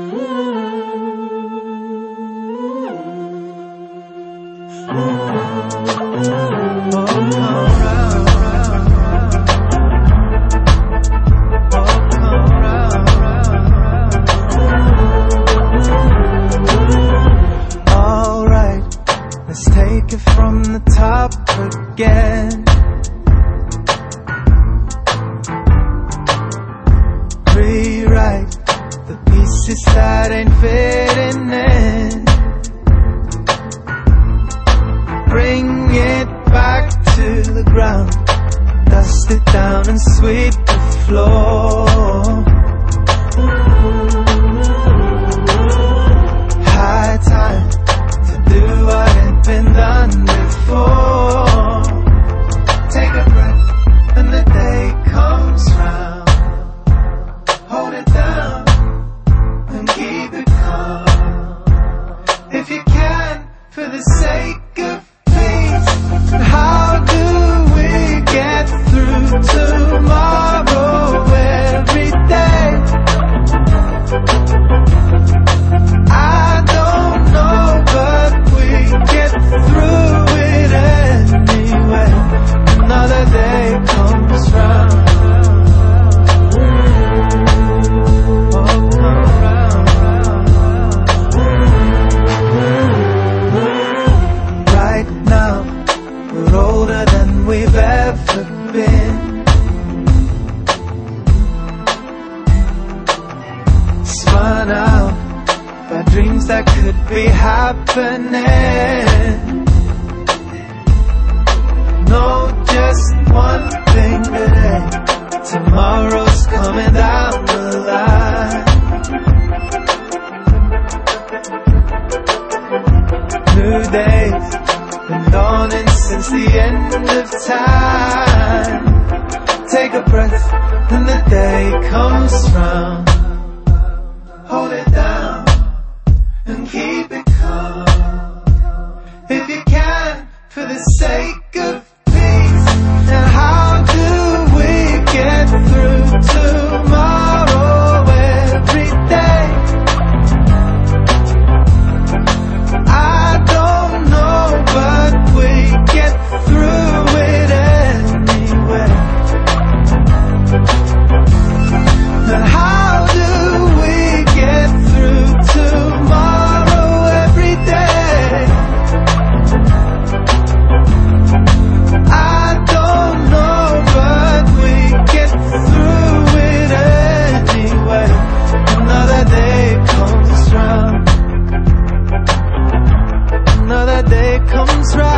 Alright, let's take it from the top again. Rewrite the pieces that ain't fitting in. Bring it back to the ground. Dust it down and sweep the floor. High time to do what ain't been done before. Take a breath and the day comes round. Hold it down and keep it calm. If you can, for the sake of peace. How do we get through tomorrow every day? I don't know, but we get through it anyway. Another day comes round. Right now, we're older than we've ever been. Spun out by dreams that could be happening. Know just one thing today: tomorrow's coming down the line. New days been dawning since the end of time. Take a breath and the day comes round. Hold it down and keep it calm. If you can, for the sake of peace. And how do we get through tomorrow every day? I don't know, but we get through it anyway. And how do we get through tomorrow every day? I don't know, but we get through it anyway. Another day comes round. Another day comes round.